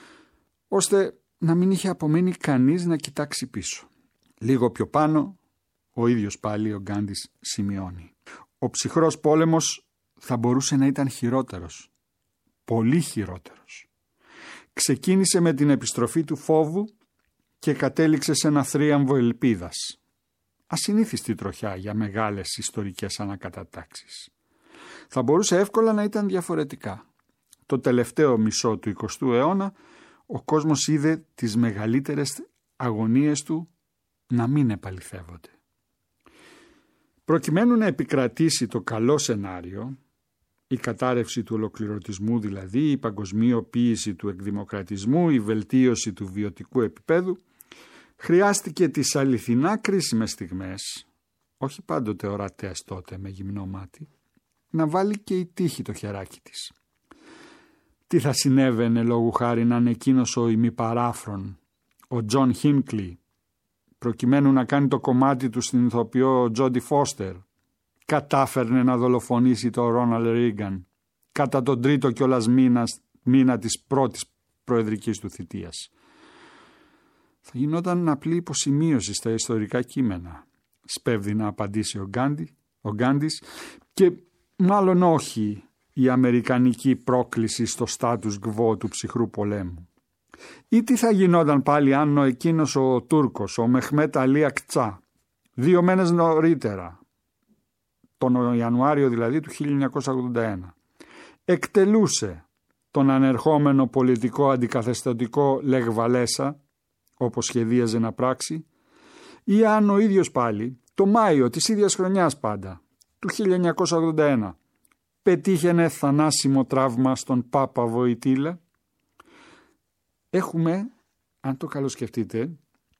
ώστε να μην είχε απομείνει κανείς να κοιτάξει πίσω. Λίγο πιο πάνω, ο ίδιος πάλι ο Γκάντης σημειώνει: ο ψυχρός πόλεμος θα μπορούσε να ήταν χειρότερος, πολύ χειρότερος. Ξεκίνησε με την επιστροφή του φόβου και κατέληξε σε ένα θρίαμβο ελπίδας. Ασυνήθιστη τροχιά για μεγάλες ιστορικές ανακατατάξεις. Θα μπορούσε εύκολα να ήταν διαφορετικά. Το τελευταίο μισό του 20ου αιώνα ο κόσμος είδε τις μεγαλύτερες αγωνίες του να μην επαληθεύονται. Προκειμένου να επικρατήσει το καλό σενάριο, η κατάρρευση του ολοκληρωτισμού δηλαδή, η παγκοσμιοποίηση του εκδημοκρατισμού, η βελτίωση του βιωτικού επίπεδου, χρειάστηκε τις αληθινά κρίσιμες στιγμές, όχι πάντοτε ορατές τότε με γυμνό μάτι, να βάλει και η τύχη το χεράκι της. Τι θα συνέβαινε λόγου χάρη να είναι εκείνος ο ημιπαράφρον, ο Τζον Χίνκλι, προκειμένου να κάνει το κομμάτι του στην ηθοποιό Τζόντι Φώστερ, κατάφερνε να δολοφονήσει τον Ρόναλντ Ρίγκαν κατά τον τρίτο κιόλας μήνα της πρώτης προεδρικής του θητείας. Θα γινόταν απλή υποσημείωση στα ιστορικά κείμενα, σπέβδει να απαντήσει ο Γκάντης, και μάλλον όχι η αμερικανική πρόκληση στο status quo του ψυχρού πολέμου. Ή τι θα γινόταν πάλι αν εκείνος ο Τούρκος, ο Μεχμέτ Αλί Ακτσά, 2 μήνες νωρίτερα, τον Ιανουάριο δηλαδή του 1981, εκτελούσε τον ανερχόμενο πολιτικό αντικαθεστωτικό Λεγ Βαλέσα, όπως σχεδίαζε να πράξει, ή αν ο ίδιος πάλι, το Μάιο της ίδιας χρονιάς πάντα, του 1981, πετύχαινε θανάσιμο τραύμα στον Πάπα Βοητήλα. Έχουμε, αν το καλοσκεφτείτε,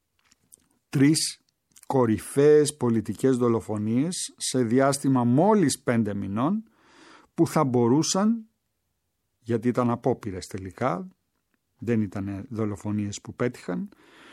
3 κορυφαίες πολιτικές δολοφονίες σε διάστημα μόλις 5 μηνών, που θα μπορούσαν, γιατί ήταν απόπειρες τελικά, δεν ήταν δολοφονίες που πέτυχαν,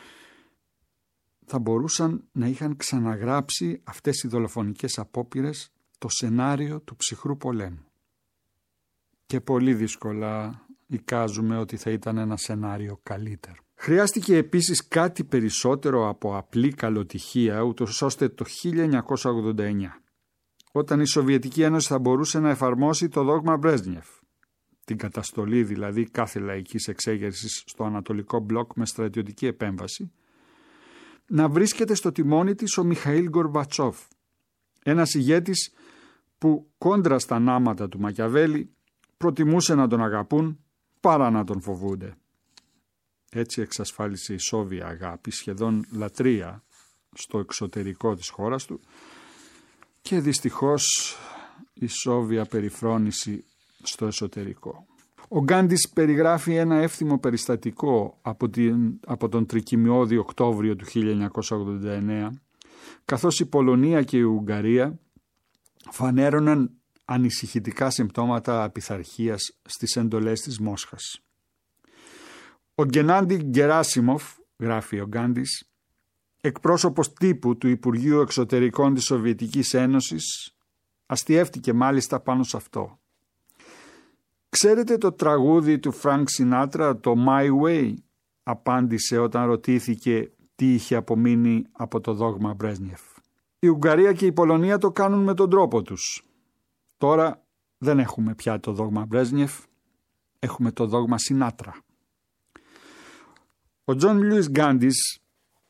θα μπορούσαν να είχαν ξαναγράψει αυτές οι δολοφονικές απόπειρες το σενάριο του ψυχρού πολέμου. Και πολύ δύσκολα εικάζουμε ότι θα ήταν ένα σενάριο καλύτερο. Χρειάστηκε επίσης κάτι περισσότερο από απλή καλοτυχία, ούτως ώστε το 1989, όταν η Σοβιετική Ένωση θα μπορούσε να εφαρμόσει το δόγμα Μπρέζνιεφ, την καταστολή δηλαδή κάθε λαϊκής εξέγερσης στο Ανατολικό Μπλοκ με στρατιωτική επέμβαση, να βρίσκεται στο τιμόνι της ο Μιχαήλ Γκορμπατσόφ, ένας ηγέτης που κόντρα στα νάματα του Μακιαβέλη προτιμούσε να τον αγαπούν παρά να τον φοβούνται. Έτσι εξασφάλισε η Σόβια αγάπη, σχεδόν λατρεία, στο εξωτερικό της χώρας του, και δυστυχώς η Σόβια περιφρόνηση στο εσωτερικό. Ο Γκάντης περιγράφει ένα εύθυμο περιστατικό από τον τρικυμιώδη Οκτώβριο του 1989, καθώς η Πολωνία και η Ουγγαρία φανέρωναν ανησυχητικά συμπτώματα απειθαρχίας στις εντολές της Μόσχας. Ο Γκενάντι Γκεράσιμοφ, γράφει ο Γκάντης, εκπρόσωπος τύπου του Υπουργείου Εξωτερικών της Σοβιετικής Ένωσης, αστιεύτηκε μάλιστα πάνω σε αυτό. «Ξέρετε το τραγούδι του Φρανκ Σινάτρα, το My Way?» απάντησε όταν ρωτήθηκε τι είχε απομείνει από το δόγμα Μπρέζνιεφ. «Η Ουγγαρία και η Πολωνία το κάνουν με τον τρόπο τους. Τώρα δεν έχουμε πια το δόγμα Μπρέζνιεφ, έχουμε το δόγμα Σινάτρα». Ο Τζον Λιούις Γκάντης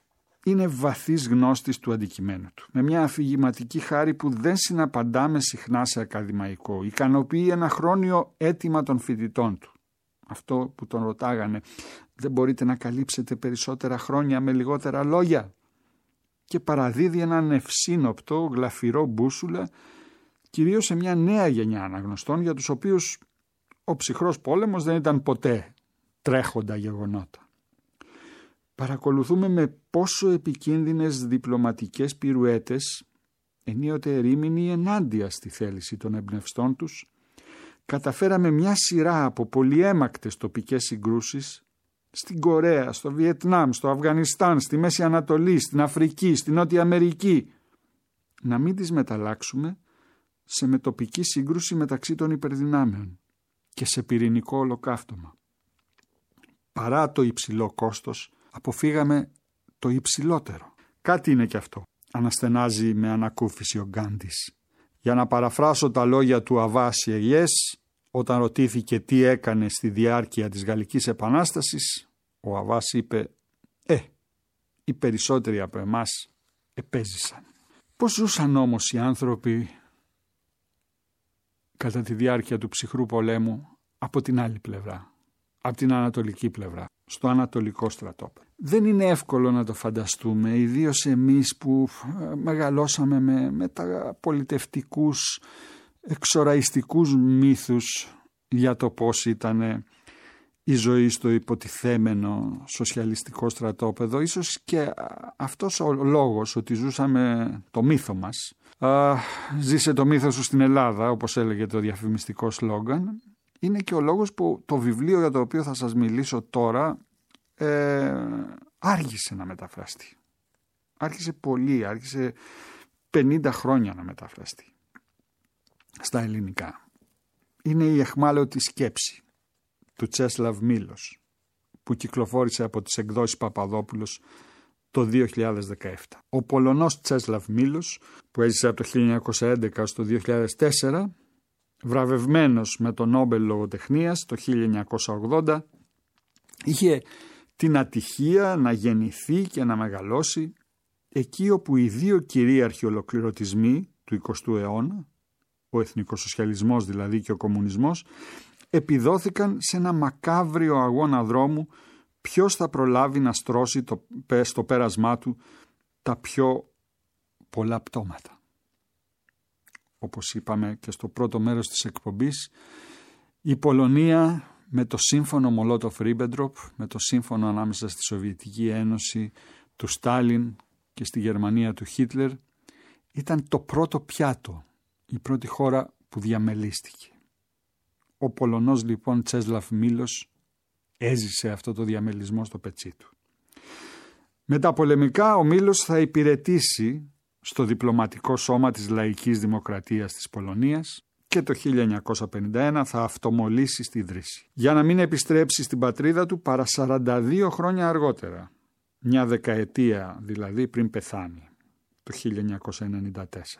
είναι βαθύς γνώστης του αντικειμένου του, με μια αφηγηματική χάρη που δεν συναπαντάμε συχνά σε ακαδημαϊκό. Ικανοποιεί ένα χρόνιο αίτημα των φοιτητών του. Αυτό που τον ρωτάγανε, δεν μπορείτε να καλύψετε περισσότερα χρόνια με λιγότερα λόγια? Και παραδίδει έναν ευσύνοπτο, γλαφυρό μπούσουλα, κυρίως σε μια νέα γενιά αναγνωστών, για τους οποίους ο ψυχρός πόλεμος δεν ήταν ποτέ τρέχοντα γεγονότα. Παρακολουθούμε με πόσο επικίνδυνες διπλωματικές πυρουέτες, ενίοτε ερήμην ενάντια στη θέληση των εμπνευστών τους, καταφέραμε μια σειρά από πολυέμακτες τοπικές συγκρούσεις στην Κορέα, στο Βιετνάμ, στο Αφγανιστάν, στη Μέση Ανατολή, στην Αφρική, στη Νότια Αμερική, να μην τις μεταλλάξουμε σε μετοπική σύγκρουση μεταξύ των υπερδυνάμεων και σε πυρηνικό ολοκαύτωμα. Παρά το υψηλό κόστος, αποφύγαμε το υψηλότερο. Κάτι είναι και αυτό, αναστενάζει με ανακούφιση ο Γκάντης. Για να παραφράσω τα λόγια του Αβά Σιεγιές, όταν ρωτήθηκε τι έκανε στη διάρκεια της Γαλλικής Επανάστασης, ο Αβάς είπε «Οι περισσότεροι από εμάς επέζησαν». Πώς ζούσαν όμως οι άνθρωποι κατά τη διάρκεια του ψυχρού πολέμου από την άλλη πλευρά, από την ανατολική πλευρά, στο ανατολικό στρατόπεδο? Δεν είναι εύκολο να το φανταστούμε, ιδίως εμείς που μεγαλώσαμε με τα πολιτευτικούς, εξοραϊστικούς μύθους για το πώς ήταν η ζωή στο υποτιθέμενο σοσιαλιστικό στρατόπεδο. Ίσως και αυτός ο λόγος ότι ζούσαμε το μύθο μας, «Ζήσε το μύθο σου στην Ελλάδα», όπως έλεγε το διαφημιστικό σλόγγαν, είναι και ο λόγος που το βιβλίο για το οποίο θα σας μιλήσω τώρα άργησε να μεταφραστεί. Άρχισε πολύ, άρχισε 50 χρόνια να μεταφραστεί στα ελληνικά. Είναι η αιχμάλωτη σκέψη του Τσέσλαβ Μήλος, που κυκλοφόρησε από τις εκδόσεις Παπαδόπουλος το 2017. Ο Πολωνός Τσέσλαβ Μήλος, που έζησε από το 1911 στο 2004, βραβευμένος με το Νόμπελ Λογοτεχνίας το 1980, είχε την ατυχία να γεννηθεί και να μεγαλώσει εκεί όπου οι δύο κυρίαρχοι ολοκληρωτισμοί του 20ου αιώνα, ο εθνικοσοσιαλισμός δηλαδή και ο κομμουνισμός, επιδόθηκαν σε ένα μακάβριο αγώνα δρόμου ποιος θα προλάβει να στρώσει στο πέρασμά του τα πιο πολλά πτώματα. Όπως είπαμε και στο πρώτο μέρος της εκπομπής, η Πολωνία με το σύμφωνο Μολότοφ-Ρίμπεντροπ, με το σύμφωνο ανάμεσα στη Σοβιετική Ένωση του Στάλιν και στη Γερμανία του Χίτλερ, ήταν το πρώτο πιάτο, η πρώτη χώρα που διαμελίστηκε. Ο Πολωνός λοιπόν Τσέσλαβ Μήλος έζησε αυτό το διαμελισμό στο πετσί του. Μεταπολεμικά ο Μήλος θα υπηρετήσει στο διπλωματικό σώμα της Λαϊκής Δημοκρατίας της Πολωνίας και το 1951 θα αυτομολύσει στη Δρύση, για να μην επιστρέψει στην πατρίδα του παρά 42 χρόνια αργότερα, μια δεκαετία δηλαδή πριν πεθάνει, το 1994.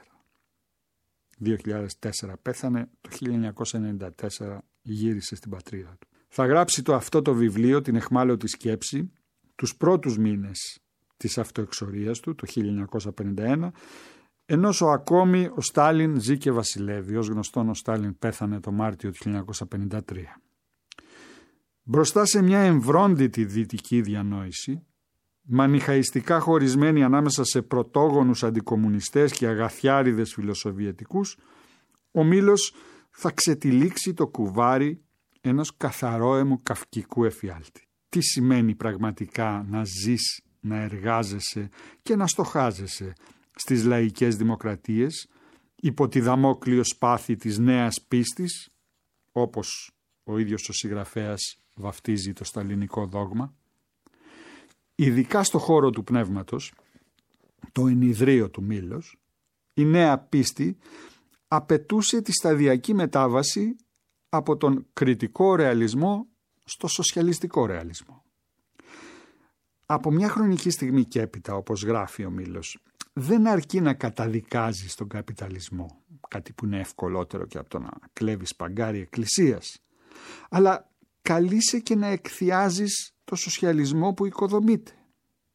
2004 πέθανε, το 1994 γύρισε στην πατρίδα του. Θα γράψει αυτό το βιβλίο, την αιχμάλωτη σκέψη, τους πρώτους μήνες της αυτοεξορίας του, το 1951, ενώ ακόμη ο Στάλιν ζει και βασιλεύει. Ως γνωστόν ο Στάλιν πέθανε το Μάρτιο του 1953. Μπροστά σε μια εμβρόντιτη δυτική διανόηση, μανιχαϊστικά χωρισμένη ανάμεσα σε πρωτόγονους αντικομμουνιστές και αγαθιάριδες φιλοσοβιετικούς, ο Μήλος θα ξετυλίξει το κουβάρι ενός καθαρόαιμου καυκικού εφιάλτη. Τι σημαίνει πραγματικά να ζεις, να εργάζεσαι και να στοχάζεσαι στις λαϊκές δημοκρατίες υπό τη δαμόκλειο σπάθη της νέας πίστης, όπως ο ίδιος ο συγγραφέας βαφτίζει το σταλινικό δόγμα? Ειδικά στο χώρο του πνεύματος, το ενιδρίο του Μήλος, η νέα πίστη απαιτούσε τη σταδιακή μετάβαση από τον κριτικό ρεαλισμό στο σοσιαλιστικό ρεαλισμό. Από μια χρονική στιγμή και έπειτα, όπως γράφει ο Μήλος, δεν αρκεί να καταδικάζεις τον καπιταλισμό, κάτι που είναι ευκολότερο και από το να κλέβεις παγκάρι εκκλησίας, αλλά καλείσαι και να εκθιάζεις το σοσιαλισμό που οικοδομείται.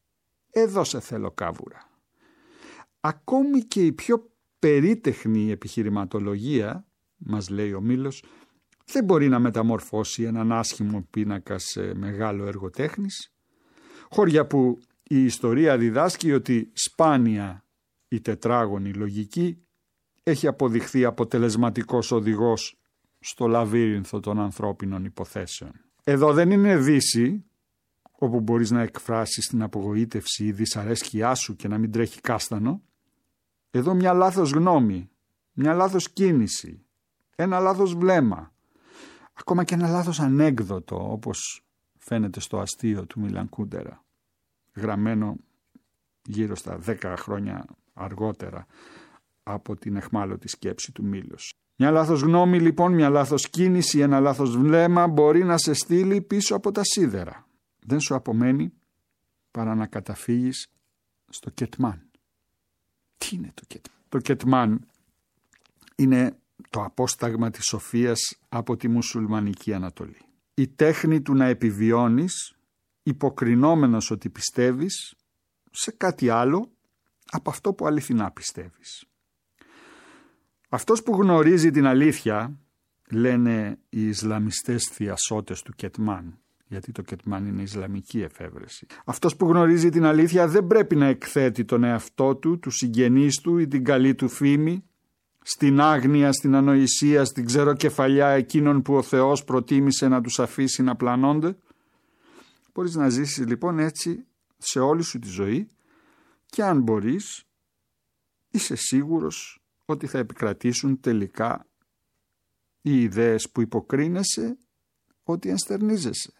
Εδώ σε θέλω κάβουρα. Ακόμη και η πιο περίτεχνη επιχειρηματολογία, μας λέει ο Μήλος, δεν μπορεί να μεταμορφώσει έναν άσχημο πίνακα σε μεγάλο έργο τέχνης, χώρια που η ιστορία διδάσκει ότι σπάνια η τετράγωνη λογική έχει αποδειχθεί αποτελεσματικός οδηγός στο λαβύρινθο των ανθρώπινων υποθέσεων. Εδώ δεν είναι Δύση, όπου μπορείς να εκφράσεις την απογοήτευση ή δυσαρέσκειά σου και να μην τρέχει κάστανο. Εδώ μια λάθος γνώμη, μια λάθος κίνηση, ένα λάθος βλέμμα, ακόμα και ένα λάθος ανέκδοτο, όπως φαίνεται στο αστείο του Μίλαν Κούντερα, γραμμένο γύρω στα 10 χρόνια αργότερα από την αιχμάλωτη σκέψη του Μήλος. Μια λάθος γνώμη λοιπόν, μια λάθος κίνηση, ένα λάθος βλέμμα μπορεί να σε στείλει πίσω από τα σίδερα. Δεν σου απομένει παρά να καταφύγεις στο Κετμάν. Τι είναι το Κετμάν? Το Κετμάν είναι το απόσταγμα της σοφίας από τη μουσουλμανική Ανατολή. Η τέχνη του να επιβιώνεις υποκρινόμενος ότι πιστεύεις σε κάτι άλλο από αυτό που αληθινά πιστεύεις. Αυτός που γνωρίζει την αλήθεια, λένε οι Ισλαμιστές θειασότες του Κετμάν, γιατί το Κετμάν είναι Ισλαμική εφεύρεση. Αυτός που γνωρίζει την αλήθεια δεν πρέπει να εκθέτει τον εαυτό του, τους συγγενείς του ή την καλή του φήμη, στην άγνοια, στην ανοησία, στην ξεροκεφαλιά εκείνων που ο Θεός προτίμησε να τους αφήσει να πλανώνται. Μπορείς να ζήσεις λοιπόν έτσι σε όλη σου τη ζωή και αν μπορείς είσαι σίγουρος ότι θα επικρατήσουν τελικά οι ιδέες που υποκρίνεσαι ότι ενστερνίζεσαι.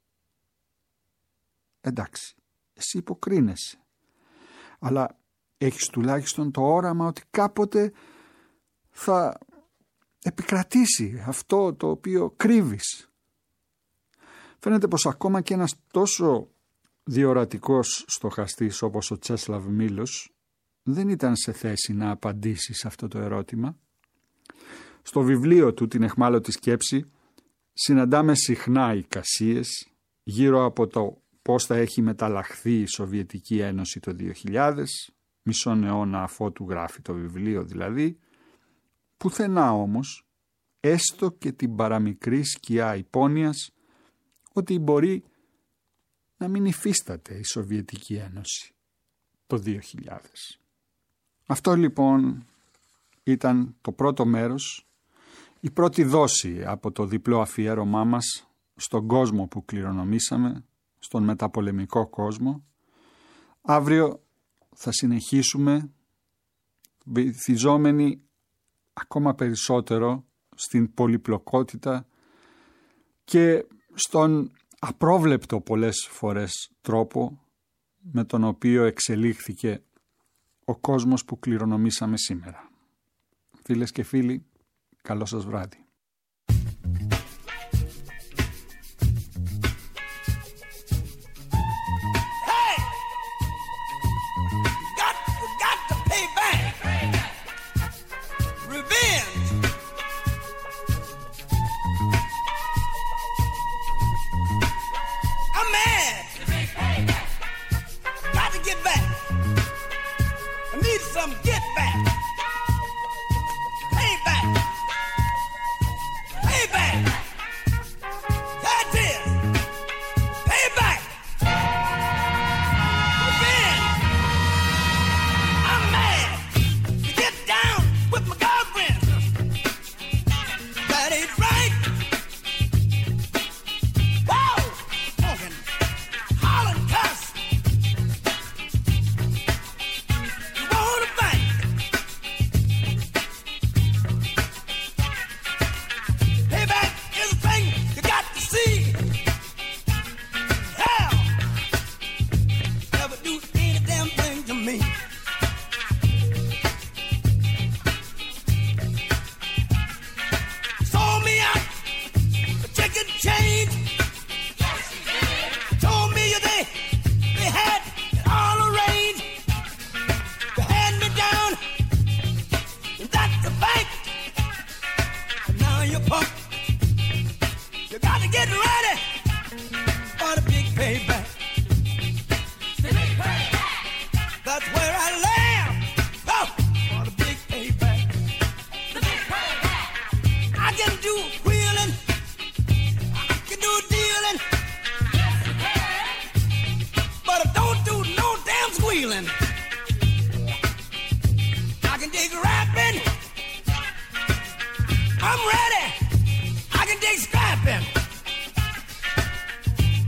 Εντάξει, εσύ υποκρίνεσαι, αλλά έχεις τουλάχιστον το όραμα ότι κάποτε θα επικρατήσει αυτό το οποίο κρύβεις. Φαίνεται πως ακόμα και ένας τόσο διορατικός στοχαστής όπως ο Τσέσλαβ Μήλος δεν ήταν σε θέση να απαντήσει σε αυτό το ερώτημα. Στο βιβλίο του «Την αιχμάλωτη σκέψη» συναντάμε συχνά εικασίες γύρω από το πώς θα έχει μεταλλαχθεί η Σοβιετική Ένωση το 2000, μισόν αιώνα αφότου γράφει το βιβλίο δηλαδή, πουθενά όμως, έστω και την παραμικρή σκιά υπόνοιας, ότι μπορεί να μην υφίσταται η Σοβιετική Ένωση το 2000. Αυτό λοιπόν ήταν το πρώτο μέρος, η πρώτη δόση από το διπλό αφιέρωμά μας στον κόσμο που κληρονομήσαμε, στον μεταπολεμικό κόσμο. Αύριο θα συνεχίσουμε βυθιζόμενοι ακόμα περισσότερο στην πολυπλοκότητα και στον απρόβλεπτο πολλές φορές τρόπο με τον οποίο εξελίχθηκε ο κόσμος που κληρονομήσαμε σήμερα. Φίλες και φίλοι, καλό σας βράδυ.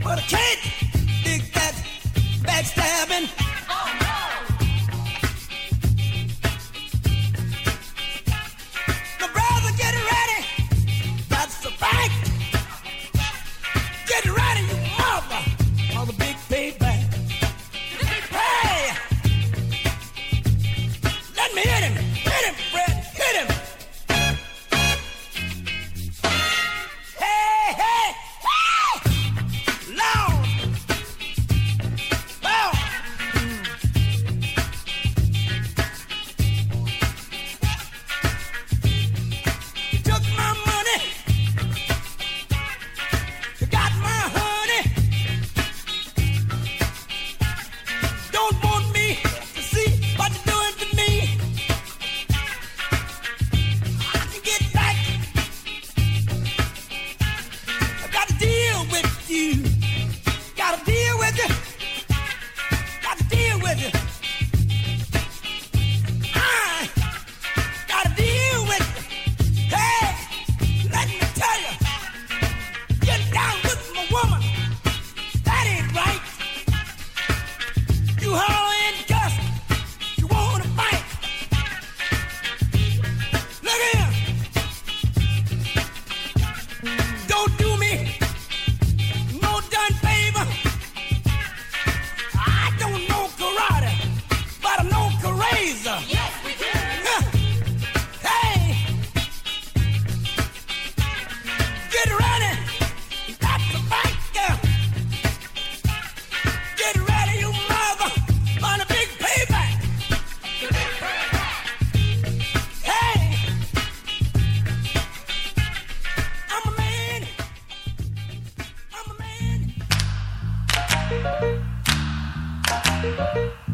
but I can't dig that backstabbing. Oh no! The brother, get ready. That's the fact. Get ready, you mother, for the big payback. Hey! Let me hit him, Fred, hit him. Hey, hey, hey! Lord! Well, you took my money. You got my honey. Don't want me to see what you're doing to me. I can get back. I got to deal with you. Got to deal with you. Got to deal with you. I got to deal with you. Hey, let me tell you. Get down with my woman. That ain't right. You holler and cuss. You want to fight. Look here. Don't do me no done favor. I don't know karate, but I know Karaza. Yes, we do. Hey, get ready. Got to fight, girl. Get ready, you mother, on a big payback. Hey, I'm a man. I'm a man.